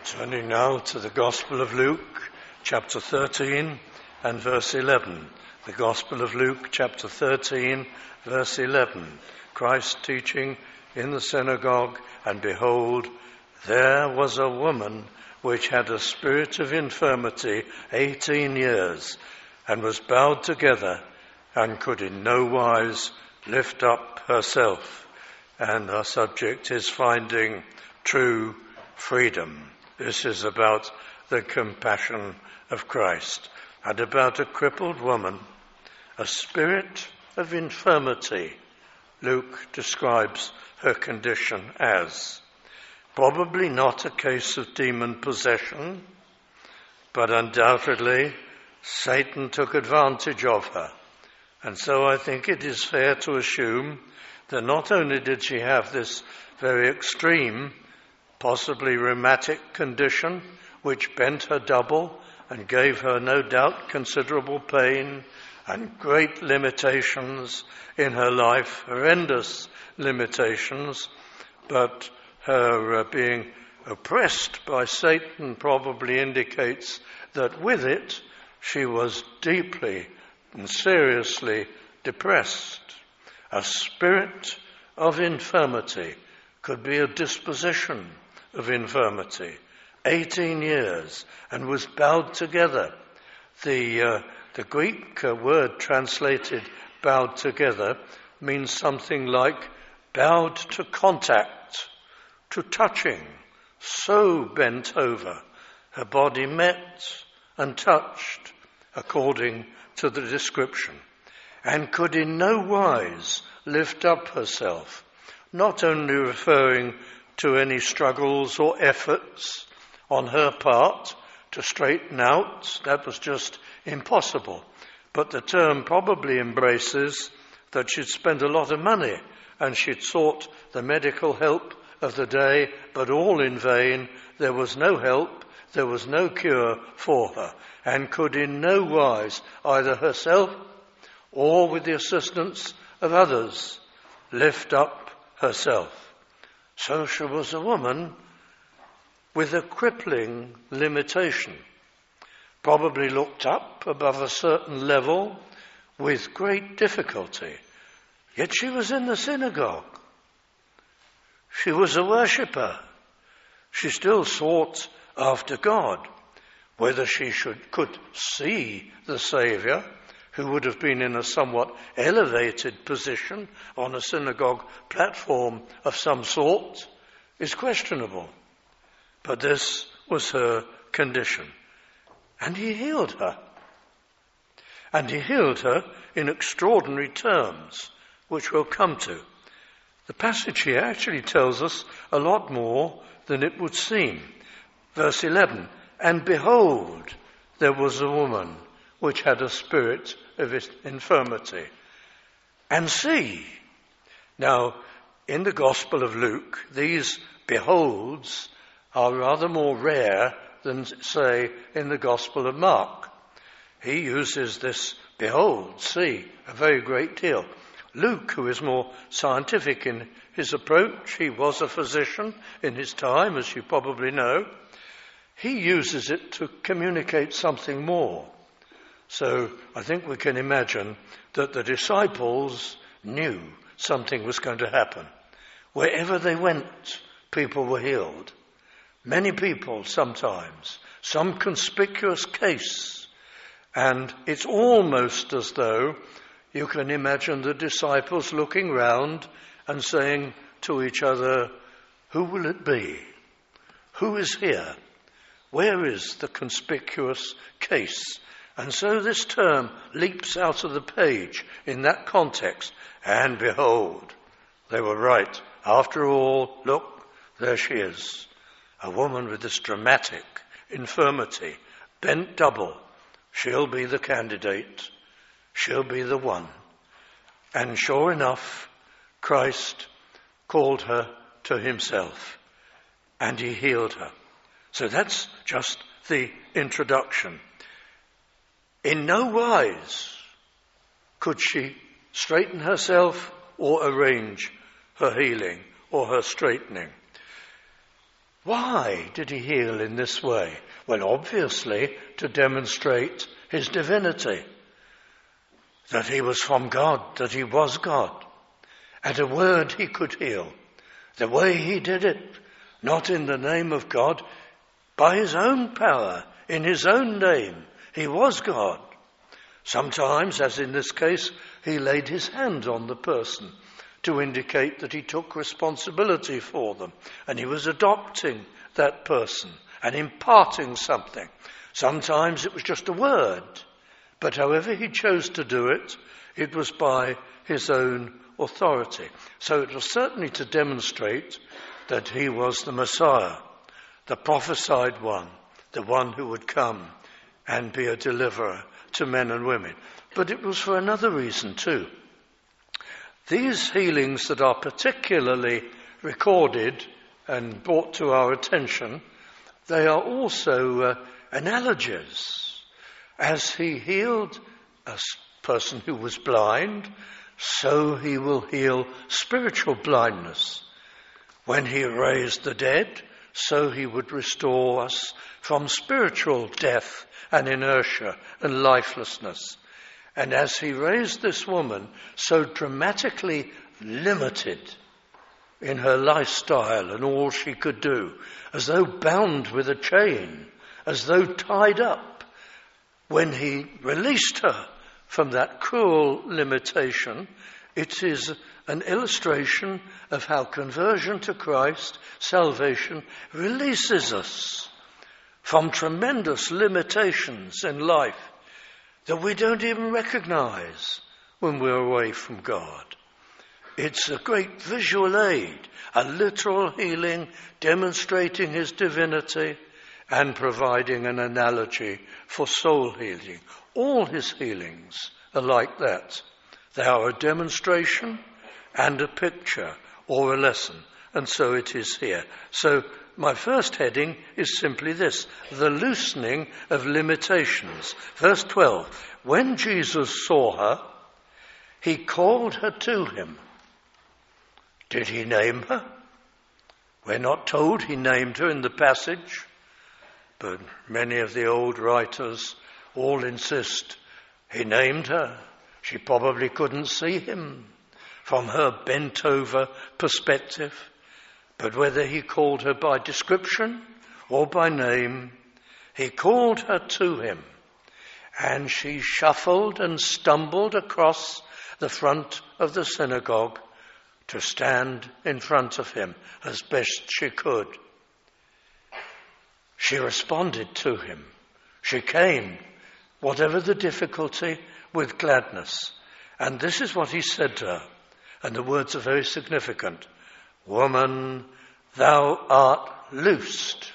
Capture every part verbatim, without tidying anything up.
Turning now to the Gospel of Luke, chapter thirteen and verse eleven. The Gospel of Luke, chapter thirteen, verse eleven. Christ teaching in the synagogue, and behold, there was a woman which had a spirit of infirmity eighteen years, and was bowed together, and could in no wise lift up herself. And our subject is finding true freedom. This is about the compassion of Christ, and about a crippled woman, a spirit of infirmity. Luke describes her condition as probably not a case of demon possession, but undoubtedly Satan took advantage of her. And so I think it is fair to assume that not only did she have this very extreme, possibly rheumatic condition, which bent her double and gave her no doubt considerable pain and great limitations in her life, horrendous limitations, but her uh, being oppressed by Satan probably indicates that with it she was deeply and seriously depressed. A spirit of infirmity could be a disposition of infirmity. eighteen years, and was bowed together. The, uh, the Greek uh, word translated bowed together means something like bowed to contact, to touching, so bent over. Her body met and touched, according to the description, and could in no wise lift up herself, not only referring to any struggles or efforts on her part to straighten out. That was just impossible. But the term probably embraces that she'd spent a lot of money and she'd sought the medical help of the day, but all in vain. There was no help, there was no cure for her, and could in no wise, either herself or with the assistance of others, lift up herself. So she was a woman with a crippling limitation, probably looked up above a certain level with great difficulty. Yet she was in the synagogue. She was a worshipper. She still sought after God. Whether she should could see the Saviour, who would have been in a somewhat elevated position on a synagogue platform of some sort, is questionable. But this was her condition. And he healed her. And he healed her in extraordinary terms, which we'll come to. The passage here actually tells us a lot more than it would seem. Verse eleven, and behold, there was a woman which had a spirit of infirmity. And see, now in the Gospel of Luke, these beholds are rather more rare than, say, in the Gospel of Mark. He uses this behold, see, a very great deal. Luke, who is more scientific in his approach, he was a physician in his time, as you probably know, he uses it to communicate something more. So I think we can imagine that the disciples knew something was going to happen. Wherever they went, people were healed. Many people sometimes, some conspicuous case. And it's almost as though you can imagine the disciples looking round and saying to each other, who will it be? Who is here? Where is the conspicuous case? And so this term leaps out of the page in that context. And behold, they were right. After all, look, there she is. A woman with this dramatic infirmity, bent double. She'll be the candidate. She'll be the one. And sure enough, Christ called her to himself, and he healed her. So that's just the introduction. In no wise could she straighten herself or arrange her healing or her straightening. Why did he heal in this way? Well, obviously to demonstrate his divinity, that he was from God, that he was God. At a word he could heal. The way he did it, not in the name of God, by his own power, in his own name. He was God. Sometimes, as in this case, he laid his hand on the person to indicate that he took responsibility for them, and he was adopting that person and imparting something. Sometimes it was just a word, but however he chose to do it, it was by his own authority. So it was certainly to demonstrate that he was the Messiah, the prophesied one, the one who would come and be a deliverer to men and women. But it was for another reason too. These healings that are particularly recorded and brought to our attention, they are also uh, analogies. As he healed a person who was blind, so he will heal spiritual blindness. When he raised the dead, so he would restore us from spiritual death and inertia and lifelessness. And as he raised this woman, so dramatically limited in her lifestyle and all she could do, as though bound with a chain, as though tied up, when he released her from that cruel limitation, it is an illustration of how conversion to Christ, salvation, releases us from tremendous limitations in life that we don't even recognize when we're away from God. It's a great visual aid, a literal healing demonstrating his divinity and providing an analogy for soul healing. All his healings are like that. They are a demonstration and a picture or a lesson, and so it is here. So my first heading is simply this: the loosening of limitations. Verse twelve, when Jesus saw her, he called her to him. Did he name her? We're not told he named her in the passage, but many of the old writers all insist he named her. She probably couldn't see him from her bent-over perspective, but whether he called her by description or by name, he called her to him, and she shuffled and stumbled across the front of the synagogue to stand in front of him as best she could. She responded to him. She came, whatever the difficulty, with gladness. And this is what he said to her. And the words are very significant. Woman, thou art loosed.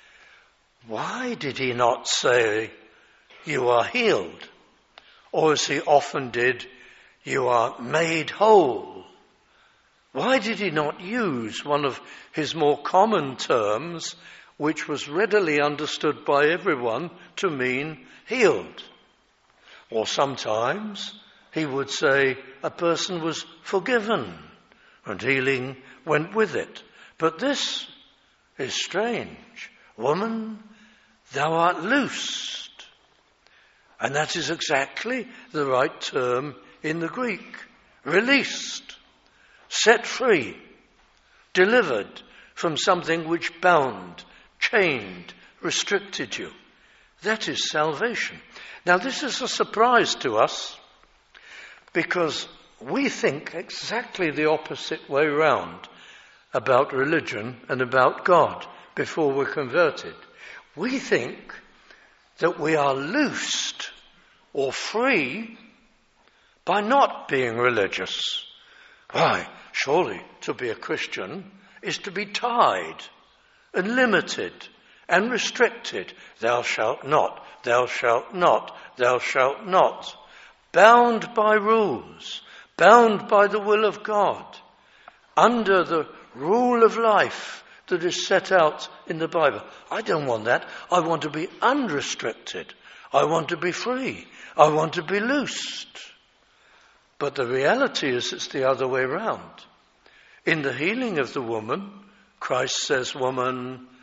Why did he not say, you are healed? Or as he often did, you are made whole? Why did he not use one of his more common terms, which was readily understood by everyone to mean healed? Or sometimes he would say a person was forgiven and healing went with it. But this is strange. Woman, thou art loosed. And that is exactly the right term in the Greek. Released, set free, delivered from something which bound, chained, restricted you. That is salvation. Now this is a surprise to us because we think exactly the opposite way round about religion and about God before we're converted. We think that we are loosed or free by not being religious. Why, surely to be a Christian is to be tied and limited and restricted. Thou shalt not, thou shalt not, thou shalt not. Bound by rules, bound by the will of God, under the rule of life that is set out in the Bible. I don't want that. I want to be unrestricted. I want to be free. I want to be loosed. But the reality is it's the other way round. In the healing of the woman, Christ says, woman,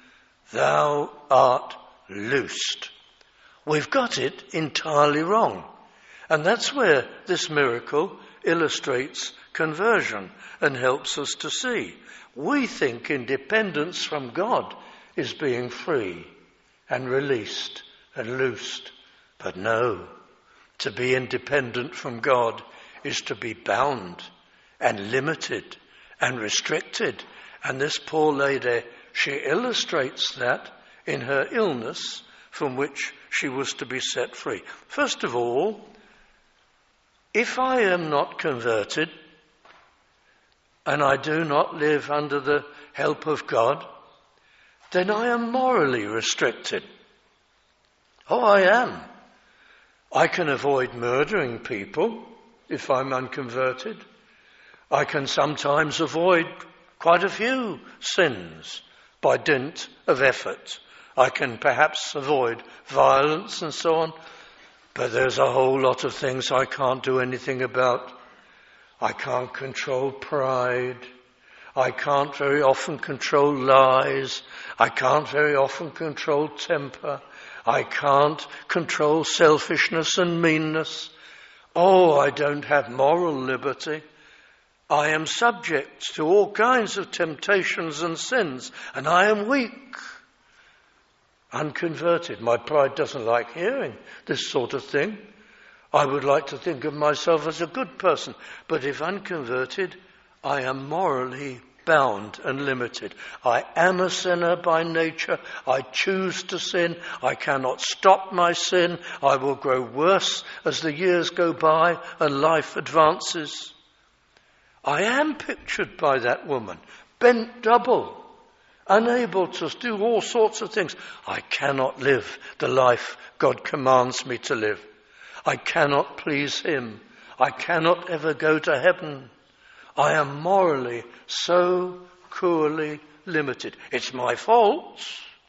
thou art loosed. We've got it entirely wrong. And that's where this miracle illustrates conversion and helps us to see. We think independence from God is being free and released and loosed. But no, to be independent from God is to be bound and limited and restricted. And this poor lady, she illustrates that in her illness from which she was to be set free. First of all, if I am not converted and I do not live under the help of God, then I am morally restricted. Oh, I am. I can avoid murdering people if I'm unconverted. I can sometimes avoid quite a few sins by dint of effort. I can perhaps avoid violence and so on, but there's a whole lot of things I can't do anything about. I can't control pride. I can't very often control lies. I can't very often control temper. I can't control selfishness and meanness. Oh, I don't have moral liberty. I am subject to all kinds of temptations and sins, and I am weak. Unconverted. My pride doesn't like hearing this sort of thing. I would like to think of myself as a good person, but if unconverted, I am morally bound and limited. I am a sinner by nature. I choose to sin. I cannot stop my sin. I will grow worse as the years go by and life advances. I am pictured by that woman, bent double, unable to do all sorts of things. I cannot live the life God commands me to live. I cannot please him. I cannot ever go to heaven. I am morally so cruelly limited. It's my fault,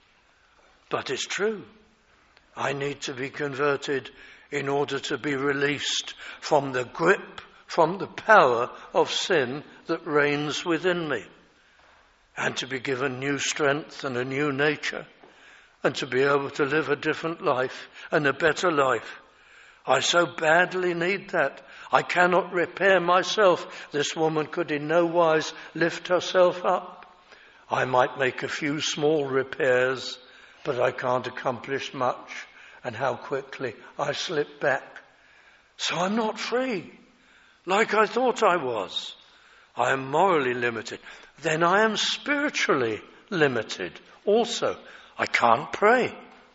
but it's true. I need to be converted in order to be released from the grip, from the power of sin that reigns within me, and to be given new strength and a new nature, and to be able to live a different life and a better life. I so badly need that. I cannot repair myself. This woman could in no wise lift herself up. I might make a few small repairs, but I can't accomplish much. And how quickly I slip back. So I'm not free, like I thought I was. I am morally limited. Then I am spiritually limited also. I can't pray.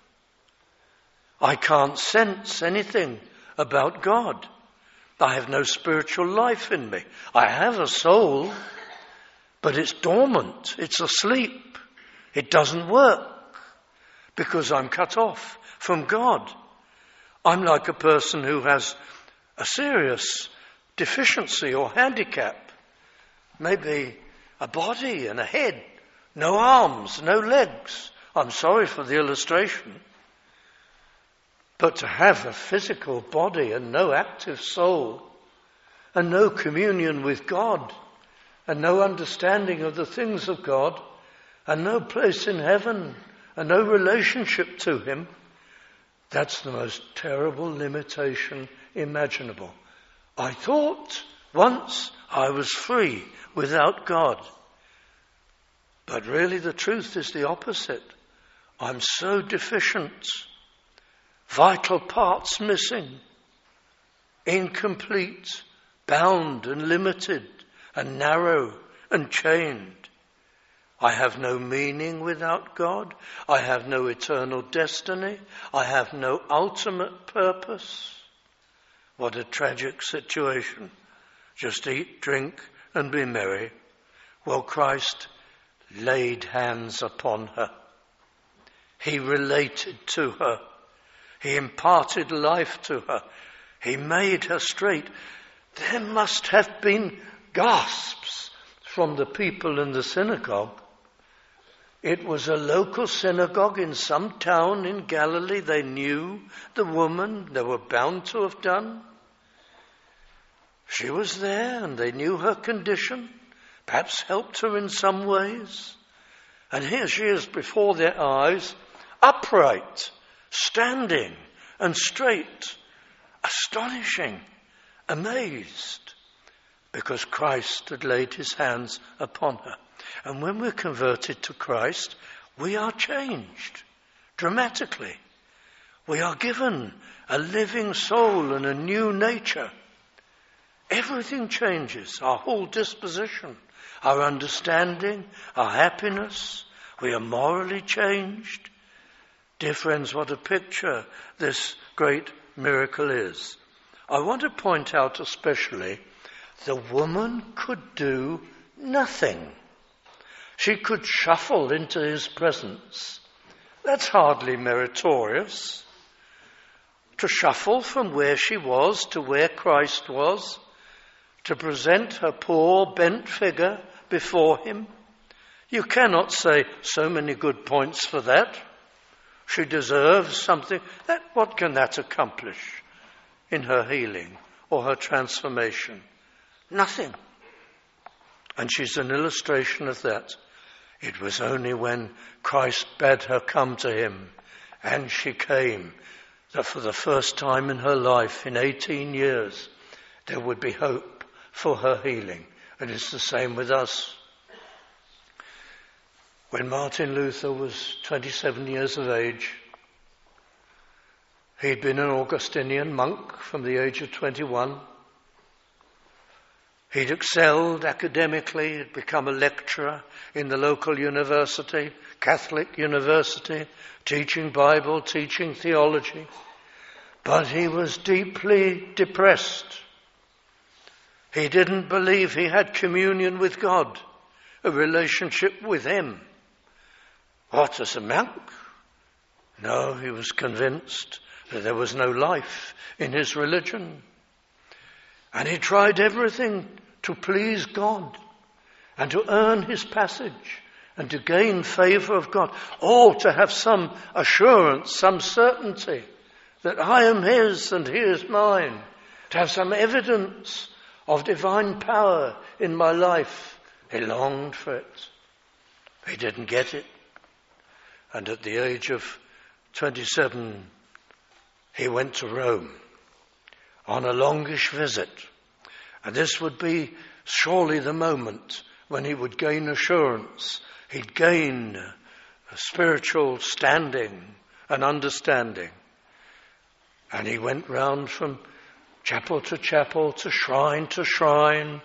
I can't sense anything about God. I have no spiritual life in me. I have a soul, but it's dormant. It's asleep. It doesn't work because I'm cut off from God. I'm like a person who has a serious deficiency or handicap. Maybe a body and a head, no arms, no legs. I'm sorry for the illustration. But to have a physical body and no active soul and no communion with God and no understanding of the things of God and no place in heaven and no relationship to him, that's the most terrible limitation imaginable. I thought once I was free without God. But really the truth is the opposite. I'm so deficient. Vital parts missing, incomplete, bound and limited and narrow and chained. I have no meaning without God. I have no eternal destiny. I have no ultimate purpose. What a tragic situation. Just eat, drink and be merry. Well, Christ laid hands upon her. He related to her. He imparted life to her. He made her straight. There must have been gasps from the people in the synagogue. It was a local synagogue in some town in Galilee. They knew the woman. They were bound to have done. She was there and they knew her condition, perhaps helped her in some ways. And here she is before their eyes, upright, standing and straight, astonishing, amazed, because Christ had laid his hands upon her. And when we're converted to Christ, we are changed dramatically. We are given a living soul and a new nature. Everything changes, our whole disposition, our understanding, our happiness. We are morally changed. Dear friends, what a picture this great miracle is. I want to point out especially the woman could do nothing. She could shuffle into his presence. That's hardly meritorious. To shuffle from where she was to where Christ was, to present her poor bent figure before him. You cannot say so many good points for that. She deserves something. That, what can that accomplish in her healing or her transformation? Nothing. And she's an illustration of that. It was only when Christ bade her come to him, and she came, that for the first time in her life, in eighteen years, there would be hope for her healing. And it's the same with us. When Martin Luther was twenty-seven years of age, he'd been an Augustinian monk from the age of twenty-one. He'd excelled academically, he'd become a lecturer in the local university, Catholic university, teaching Bible, teaching theology. But he was deeply depressed. He didn't believe he had communion with God, a relationship with him. What, as a monk? No, he was convinced that there was no life in his religion. And he tried everything to please God and to earn his passage and to gain favor of God, all to have some assurance, some certainty that I am his and he is mine, to have some evidence of divine power in my life. He longed for it. He didn't get it. And at the age of twenty-seven, he went to Rome on a longish visit. And this would be surely the moment when he would gain assurance. He'd gain a spiritual standing and understanding. And he went round from chapel to chapel, to shrine to shrine,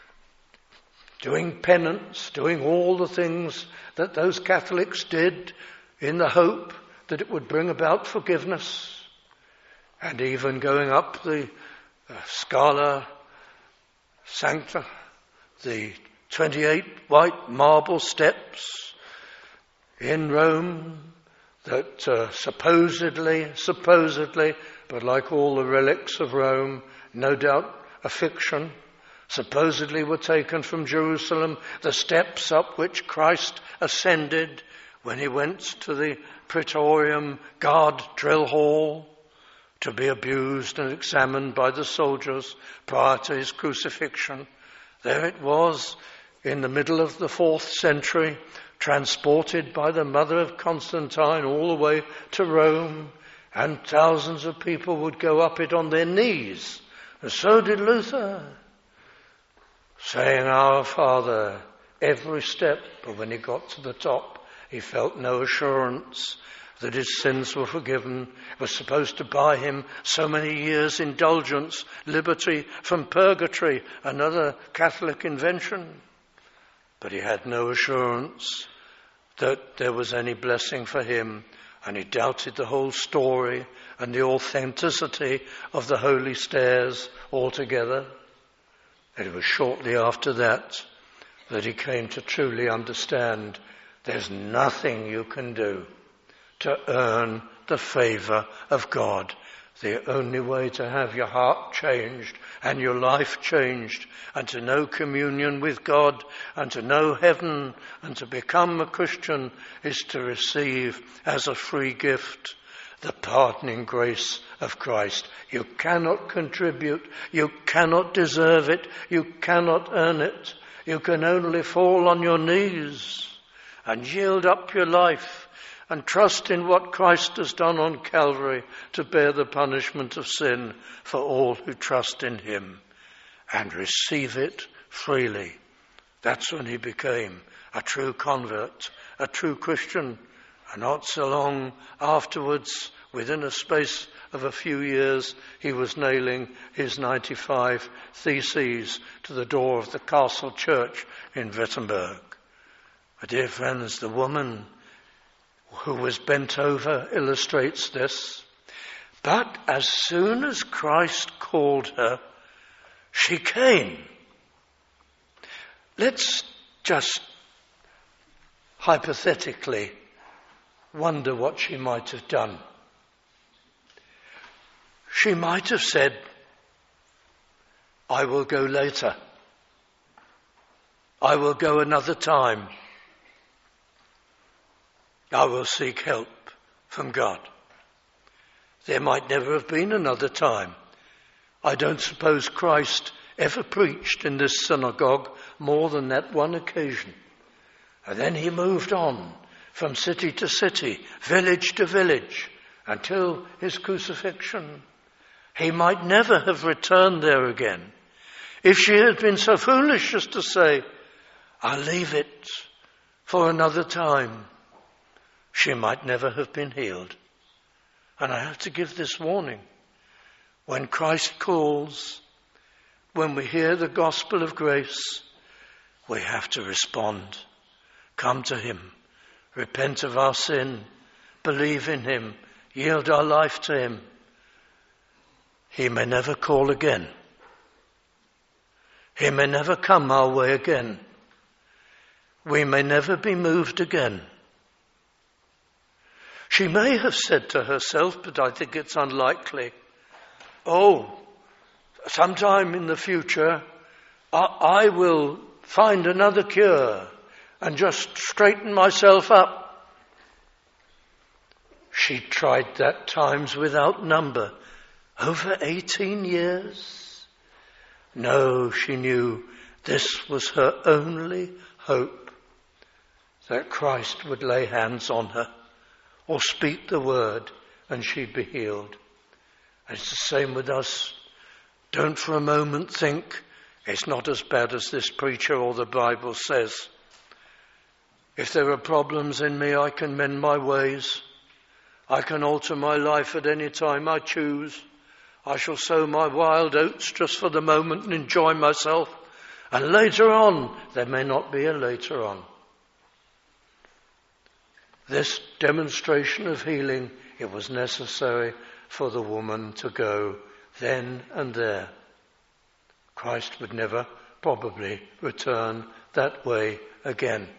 doing penance, doing all the things that those Catholics did in the hope that it would bring about forgiveness. And even going up the uh, Scala Sancta, the twenty-eight white marble steps in Rome that uh, supposedly, supposedly, but like all the relics of Rome, no doubt a fiction, supposedly were taken from Jerusalem, the steps up which Christ ascended when he went to the Praetorium Guard drill hall to be abused and examined by the soldiers prior to his crucifixion. There it was in the middle of the fourth century, transported by the mother of Constantine all the way to Rome, and thousands of people would go up it on their knees. And so did Luther, saying, Our Father, every step. But when he got to the top, he felt no assurance that his sins were forgiven. It was supposed to buy him so many years' indulgence, liberty from purgatory, another Catholic invention. But he had no assurance that there was any blessing for him, and he doubted the whole story and the authenticity of the holy stairs altogether. And it was shortly after that that he came to truly understand there's nothing you can do to earn the favor of God. The only way to have your heart changed and your life changed and to know communion with God and to know heaven and to become a Christian is to receive as a free gift the pardoning grace of Christ. You cannot contribute. You cannot deserve it. You cannot earn it. You can only fall on your knees and yield up your life and trust in what Christ has done on Calvary to bear the punishment of sin for all who trust in him, and receive it freely. That's when he became a true convert, a true Christian. And not so long afterwards, within a space of a few years, he was nailing his ninety-five theses to the door of the castle church in Wittenberg. My dear friends, the woman who was bent over illustrates this. But as soon as Christ called her, she came. Let's just hypothetically wonder what she might have done. She might have said, I will go later. I will go another time. I will seek help from God. There might never have been another time. I don't suppose Christ ever preached in this synagogue more than that one occasion. And then he moved on from city to city, village to village, until his crucifixion. He might never have returned there again. If she had been so foolish as to say, I'll leave it for another time, she might never have been healed. And I have to give this warning. When Christ calls, when we hear the gospel of grace, we have to respond. Come to him. Repent of our sin. Believe in him. Yield our life to him. He may never call again. He may never come our way again. We may never be moved again. She may have said to herself, but I think it's unlikely, oh, sometime in the future, I, I will find another cure and just straighten myself up. She tried that times without number. Over eighteen years. No, she knew this was her only hope, that Christ would lay hands on her or speak the word and she'd be healed. And it's the same with us. Don't for a moment think it's not as bad as this preacher or the Bible says. If there are problems in me, I can mend my ways. I can alter my life at any time I choose. I shall sow my wild oats just for the moment and enjoy myself. And later on, there may not be a later on. This demonstration of healing, it was necessary for the woman to go then and there. Christ would never probably return that way again.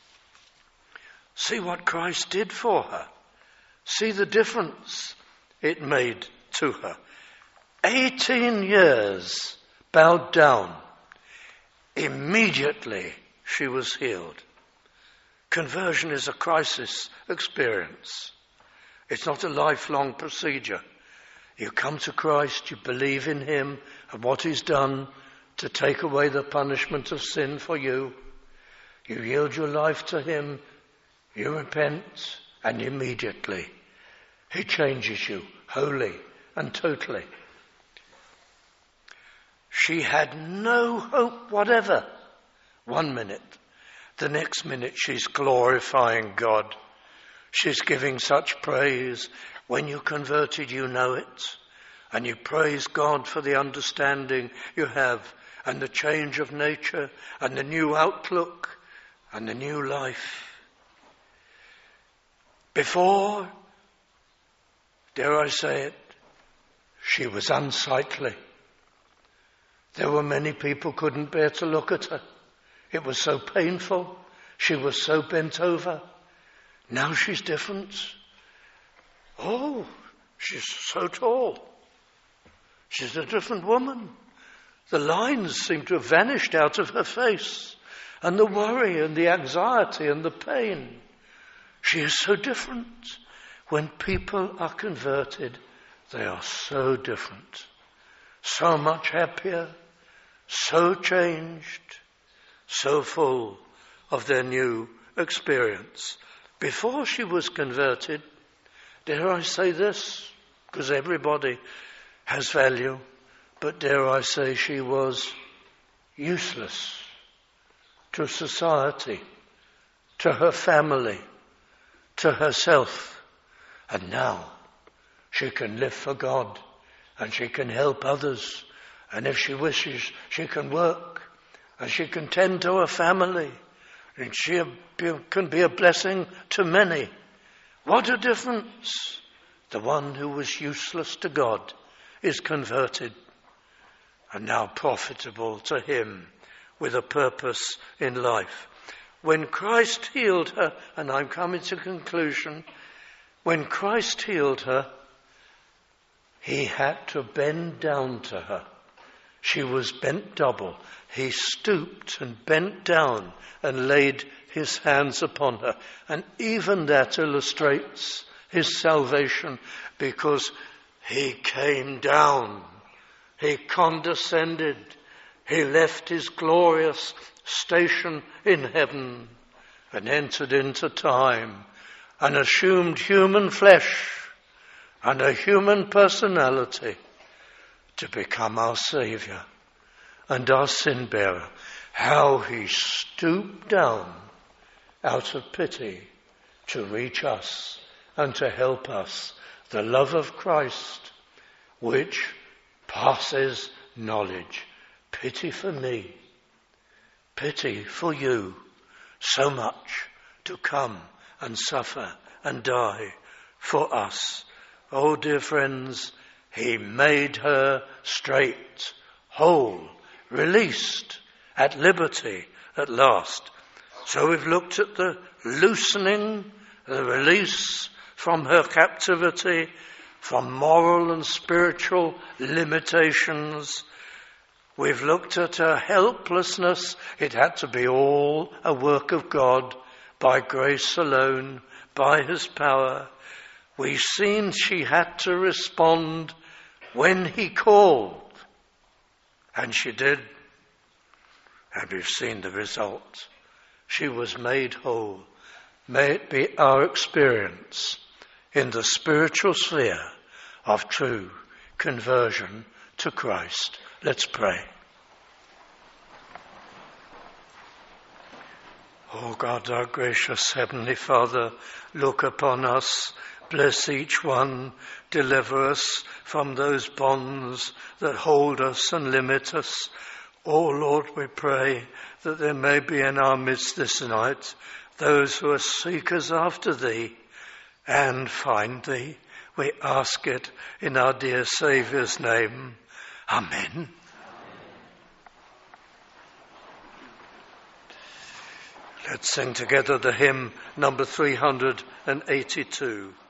See what Christ did for her. See the difference it made to her. Eighteen years bowed down. Immediately she was healed. Conversion is a crisis experience. It's not a lifelong procedure. You come to Christ, you believe in him and what he's done to take away the punishment of sin for you. You yield your life to him, you repent, and immediately he changes you wholly and totally. She had no hope whatever. One minute. The next minute she's glorifying God. She's giving such praise. When you're converted, you know it. And you praise God for the understanding you have and the change of nature and the new outlook and the new life. Before, dare I say it, she was unsightly. There were many people who couldn't bear to look at her. It was so painful. She was so bent over. Now she's different. Oh, she's so tall. She's a different woman. The lines seem to have vanished out of her face. And the worry and the anxiety and the pain. She is so different. When people are converted, they are so different. So much happier. So changed. So full of their new experience. Before she was converted, dare I say this, because everybody has value, but dare I say she was useless to society, to her family, to herself. And now she can live for God and she can help others. And if she wishes, she can work and she can tend to her family. And she can be a blessing to many. What a difference! The one who was useless to God is converted and now profitable to him with a purpose in life. When Christ healed her, and I'm coming to conclusion, when Christ healed her, he had to bend down to her. She was bent double. He stooped and bent down and laid his hands upon her. And even that illustrates his salvation, because he came down. He condescended. He left his glorious station in heaven and entered into time and assumed human flesh and a human personality to become our Saviour and our sin bearer. How he stooped down out of pity to reach us and to help us. The love of Christ, which passes knowledge. Pity for me, pity for you, so much to come and suffer and die for us. Oh, dear friends, he made her straight, whole, released, at liberty at last. So we've looked at the loosening, the release from her captivity, from moral and spiritual limitations. We've looked at her helplessness. It had to be all a work of God, by grace alone, by his power. We've seen she had to respond when he called. And she did. And we've seen the result. She was made whole. May it be our experience in the spiritual sphere of true conversion to Christ. Let's pray. Oh God, our gracious Heavenly Father, look upon us, bless each one, deliver us from those bonds that hold us and limit us. Oh Lord, we pray that there may be in our midst this night those who are seekers after Thee and find Thee. We ask it in our dear Saviour's name. Amen. Let's sing together the hymn number three hundred eighty-two.